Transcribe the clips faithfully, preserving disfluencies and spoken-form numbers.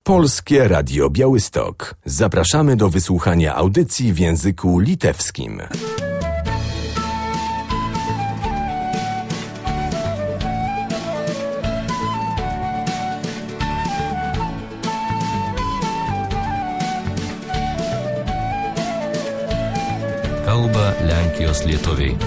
Polskie Radio Białystok. Zapraszamy do wysłuchania audycji w języku litewskim. Kalba Lenkijos lietuviai.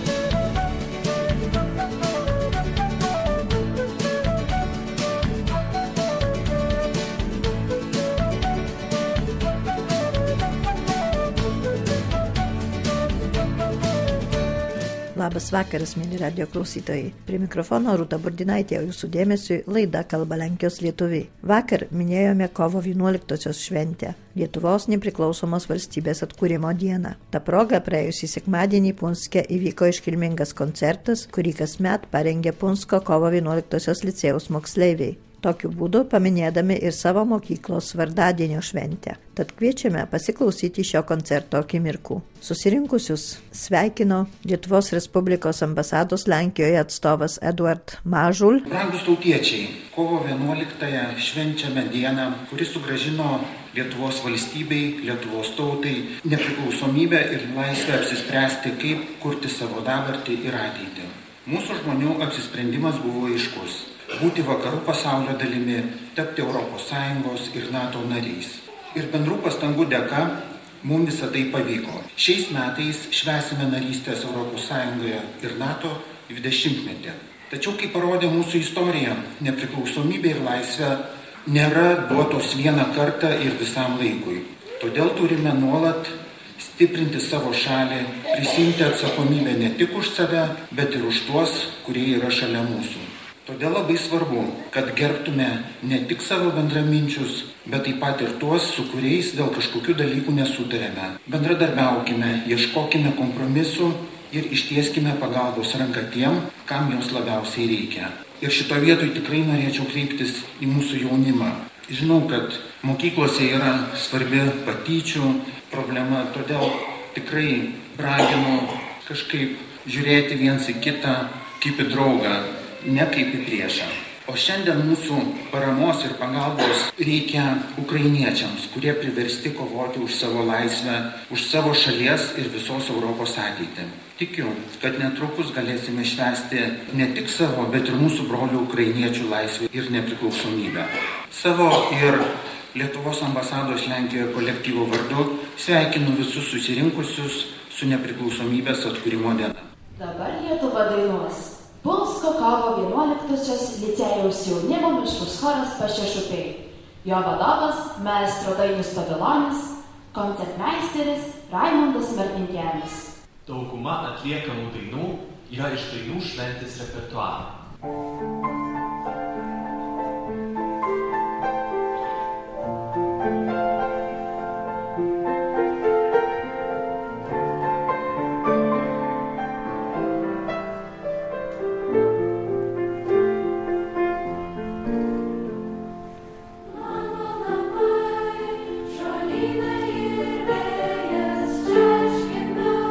Labas vakaras, mėly radio klausytojai. Prie mikrofono Rūta Burdinaitė, o jūsų dėmesiui laida Kalba Lenkijos lietuviai. Vakar minėjome kovo vienuoliktosios šventę, Lietuvos nepriklausomos valstybės atkūrimo dieną. Ta proga praėjusį sekmadienį Punske įvyko iškilmingas koncertas, kurį kasmet parengė Punsko kovo vienuoliktosios licėjaus moksleiviai. Tokiu būdu paminėdami ir savo mokyklos vardadienio šventę. Tad kviečiame pasiklausyti šio koncerto akimirkų. Susirinkusius sveikino Lietuvos Respublikos ambasados Lenkijoje atstovas Eduard Mažul. Brangūs tautiečiai, kovo vienuoliktąją švenčiame dieną, kuri sugrąžino Lietuvos valstybei, Lietuvos tautai nepriklausomybę ir laisvę apsispręsti, kaip kurti savo dabartį ir ateitį. Mūsų žmonių apsisprendimas buvo aiškus. Būti vakarų pasaulio dalimi, tapti Europos Sąjungos ir NATO nariais. Ir bendrų pastangų dėka mums visą tai pavyko. Šiais metais švęsime narystės Europos Sąjungoje ir NATO dvidešimtmetį. Tačiau, kaip parodė mūsų istorija, nepriklausomybė ir laisvė nėra duotos vieną kartą ir visam laikui. Todėl turime nuolat stiprinti savo šalį, prisiimti atsakomybę ne tik už save, bet ir už tuos, kurie yra šalia mūsų. Todėl labai svarbu, kad gerbtume ne tik savo bendraminčius, bet taip pat ir tuos, su kuriais dėl kažkokių dalykų nesutarėme. Bendradarbiaukime, ieškokime kompromisų ir ištieskime pagalbos ranką tiem, kam jos labiausiai reikia. Ir šito vietoj tikrai norėčiau kreiptis į mūsų jaunimą. Žinau, kad mokyklose yra svarbi patyčių problema, todėl tikrai raginu kažkaip žiūrėti viens į kitą kaip į draugą, ne kaip į priešą. O šiandien mūsų paramos ir pagalbos reikia ukrainiečiams, kurie priversti kovoti už savo laisvę, už savo šalies ir visos Europos ateitį. Tikiu, kad netrukus galėsime švęsti ne tik savo, bet ir mūsų brolių ukrainiečių laisvę ir nepriklausomybę. Savo ir Lietuvos ambasados Lenkijoje kolektyvo vardu sveikinu visus susirinkusius su nepriklausomybės atkūrimo diena. Dabar Lietuva dainuos. Punsko kovo vienuoliktosios licėjaus jaunimo mišrus choras Pašešupiai. Jo vadovas maestro Dainius Pavilonis, koncertmeisteris Raimondas Martinkėlis. Dauguma atliekamų dainų yra iš dainų šventės repertuaro.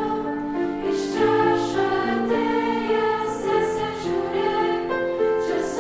Just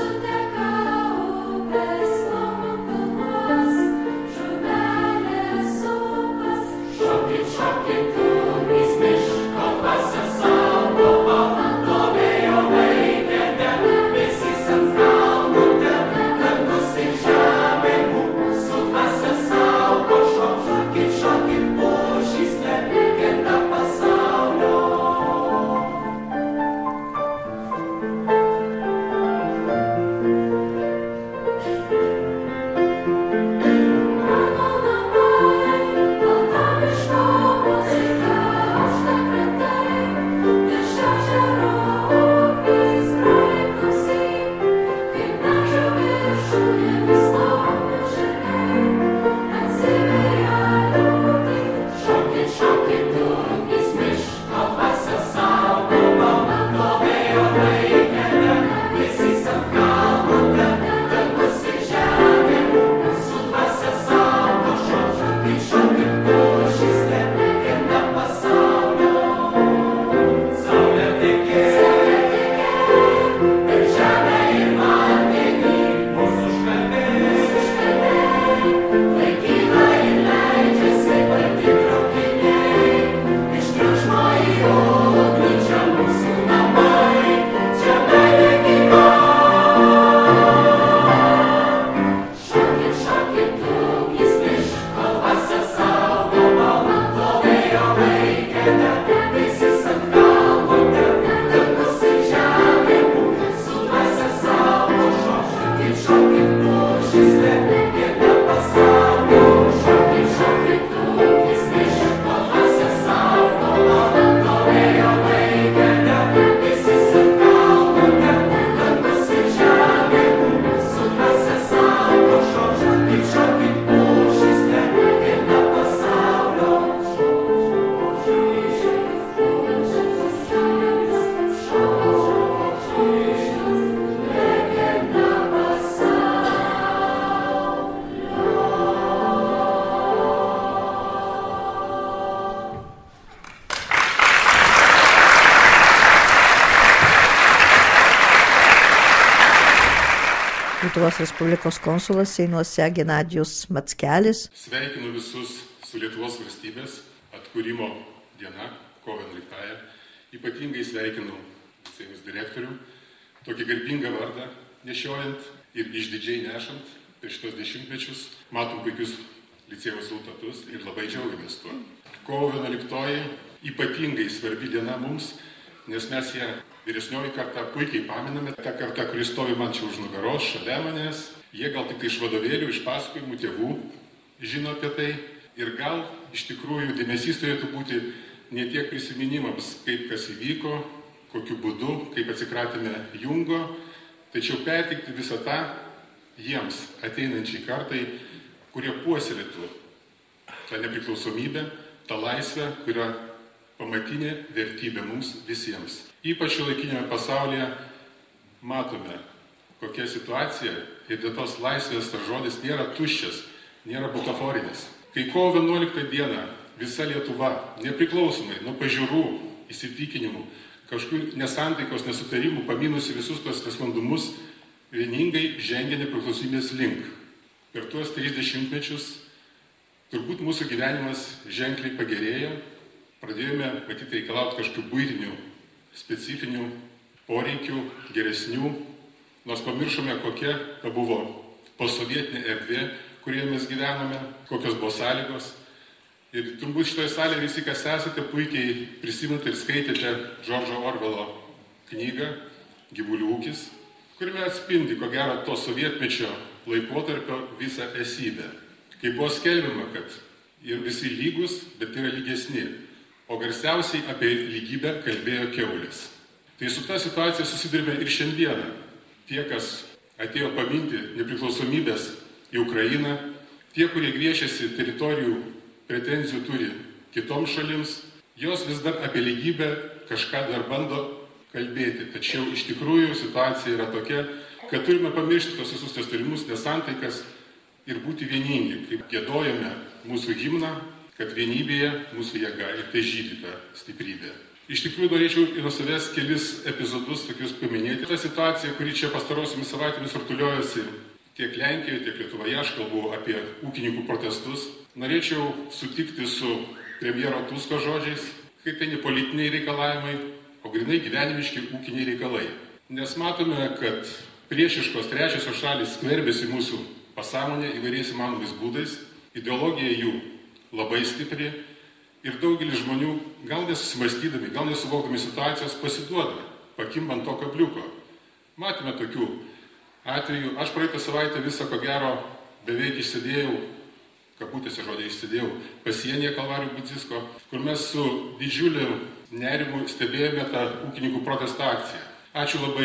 Lietuvos Respublikos konsulas Seinuose Genadijus Mackelis. Sveikinu visus su Lietuvos valstybės atkūrimo diena, kovo vienuoliktąją. Ypatingai sveikinu Seimos direktorių, tokį garbingą vardą nešiojant ir išdidžiai nešant per šitos dešimtmečius. Matom puikius licėjaus rezultatus ir labai džiaugiamės tuo. Kovo vienuoliktoji ypatingai svarbi diena mums, nes mes ją vyresnioji karta puikiai paminame. Ta karta, kuris stovi man čia už nugaros, šalia manęs, jie gal tik iš vadovėlių, iš pasakojimų tėvų žino apie tai. Ir gal iš tikrųjų dėmesys turėtų būti ne tiek prisiminimams, kaip kas įvyko, kokiu būdu, kaip atsikratėme Jungo, tačiau perteikti visą tą jiems ateinančiai kartai, kurie puoselėtų tą nepriklausomybę, tą laisvę, kurią pamatinė vertybė mums visiems. Ypač šiuolaikinėme pasaulyje matome, kokia situacija ir dėl tos laisvės tas žodis nėra tuščias, nėra butaforinis. Kai kovo vienuoliktą dieną visa Lietuva, nepriklausomai nuo pažiūrų, įsitikinimų, kažkokių nesantaikos, nesutarimų, paminusi visus tos nesklandumus, vieningai žengia nepriklausomybės link. Per tuos tris dešimtmečius turbūt mūsų gyvenimas ženkliai pagerėjo, pradėjome matyti reikalauti kažkokių buitinių, specifinių poreikių, geresnių, nors pamiršome, kokia buvo posovietinė erdvė, kurioje mes gyvename, kokios buvo sąlygos. Ir turbūt šitoje salėje visi, kas esate, puikiai prisiminate ir skaitėte Džordžo Orvelo knygą Gyvulių ūkis, kuriame atspindi, ko gero, to sovietmečio laikotarpio visą esybę. Kai buvo skelbiama, kad ir visi lygus, bet yra lygesni. O garsiausiai apie lygybę kalbėjo kiaulės. Tai su ta situacija susidurime ir šiandieną. Tie, kas atėjo paminti nepriklausomybės į Ukrainą, tie, kurie griežėsi teritorijų pretenzijų turi kitoms šalims, jos vis dar apie lygybę kažką dar bando kalbėti. Tačiau iš tikrųjų situacija yra tokia, kad turime pamiršti tos visus nesutarimus, nesantaikas ir būti vieningi, kaip giedojame mūsų himną, kad vienybėje mūsų jėga ir tai žydi ta stiprybė. Iš tikrųjų norėčiau ir nuo savęs kelis epizodus tokius paminėti. Ta situacija, kuri čia pastarosiomis savaitėmis rutuliojasi tiek Lenkijoje, tiek Lietuvoje, aš kalbu apie ūkininkų protestus. Norėčiau sutikti su premjero Tusko žodžiais, kai tai ne politiniai reikalavimai, o grynai gyvenimiški ūkiniai reikalai. Nes matome, kad priešiškos trečiosios šalys skverbėsi mūsų pasąmonę įvairiais įmanomais būdais, ideologija jų labai stipri ir daugelis žmonių, gal nesusimastydami, gal nesuvokdami situacijos, pasiduoda, pakimbant to kabliuko. Matėme tokių atvejų. Aš praeitą savaitę visą, ko gero, beveik išsėdėjau, kabutėse žodžiai išsėdėjau, pasienyje Kalvarijų Budzisko, kur mes su didžiuliu nerimu stebėjome tą ūkininkų protesto akciją. Ačiū labai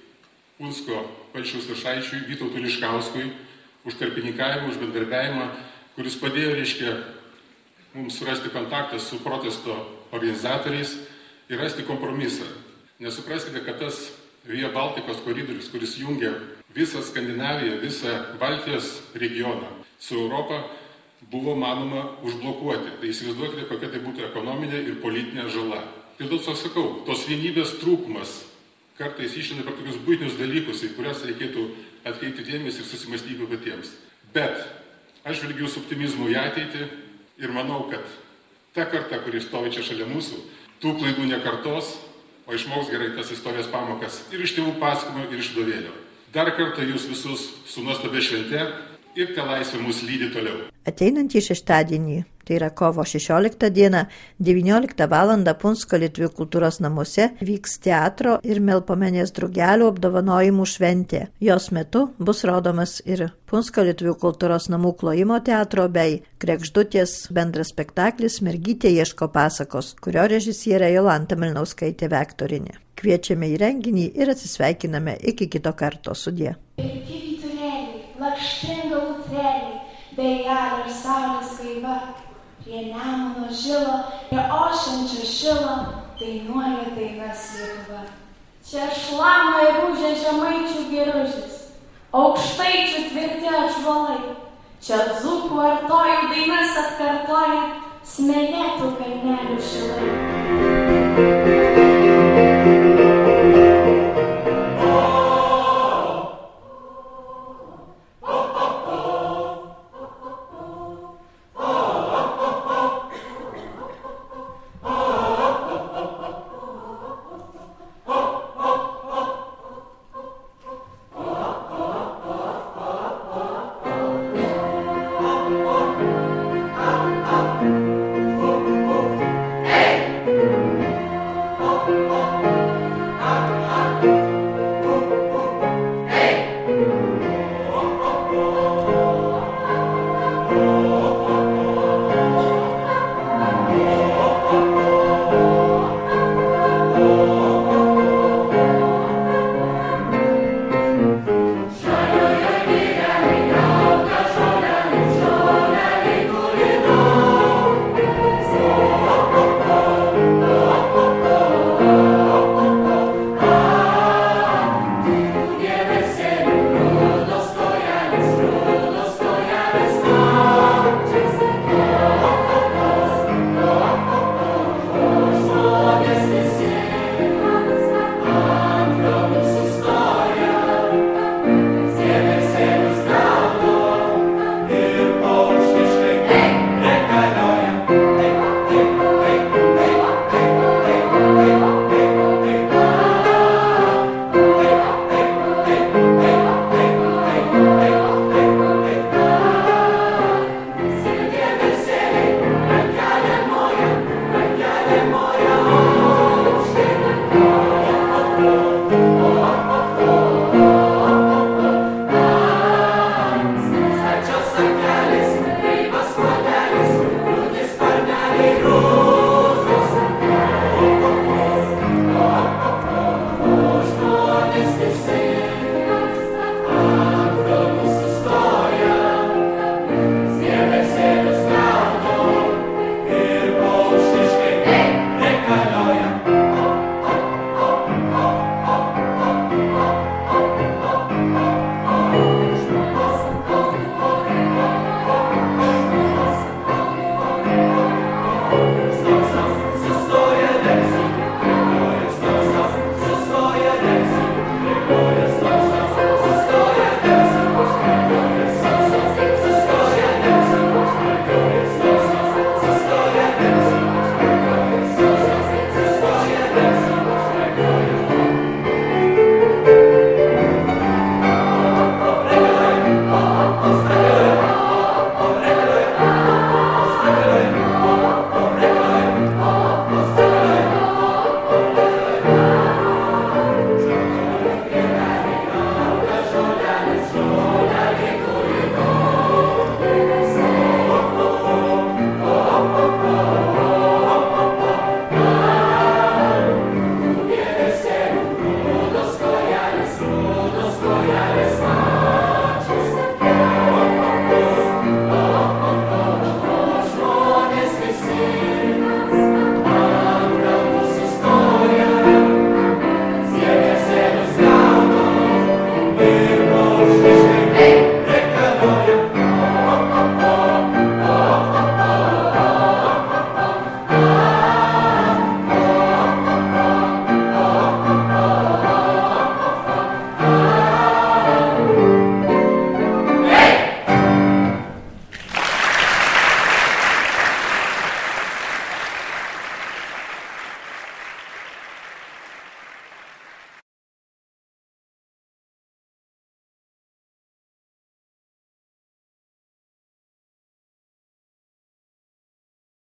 Punsko Valsčiaus viršaičiui Vytautui Liškauskui už tarpininkavimą, už bendarbiavimą, kuris padėjo, reiškia, mums surasti kontaktą su protesto organizatoriais ir rasti kompromisą. Nesupraskite, kad tas Via Baltikos koridorius, kuris jungia visą Skandinaviją, visą Baltijos regioną su Europą, buvo manoma užblokuoti. Tai įsivaizduokite, kokia tai būtų ekonominė ir politinė žala. Ir dėl to sakau, tos vienybės trūkumas kartais išlenda per tokius buitinius dalykus, į kurias reikėtų atkreipti dėmesį ir susimastyti patiems. Bet Aš žvelgiu su optimizmu į ateitį ir manau, kad ta karta, kuri stovi čia šalia mūsų, tų klaidų nekartos, o išmoks gerai tas istorijos pamokas ir iš tėvų pasakojimo, ir iš vadovėlio. Dar kartą jūs visus su nuostabia švente ir ta laisvė mus lydi toliau. Ateinantį šeštadienį, tai yra kovo šešioliktą dieną, devynioliktą valandą Punsko Lietuvių kultūros namuose vyks teatro ir Melpomenės drugelių apdovanojimų šventė. Jos metu bus rodomas ir Punsko Lietuvių kultūros namų klojimo teatro bei Kregždutės bendras spektaklis Mergytė ieško pasakos, kurio režisierė Jolanta Milnauskaitė Vektorinė. Kviečiame į renginį ir atsisveikiname iki kito karto. Sudie. Lakštinga lutrelė, bejelė ir saulės gaiva, prie Nemuno žilo, prie ošiančio šilo, dainuoja dainas Lietuva. Čia šlama ir ūžia žemaičių geružis, aukštaičių tvirti atžvalai, čia dzūkų artojų dainas atkartoja, smėlėtų kalnelių šilai.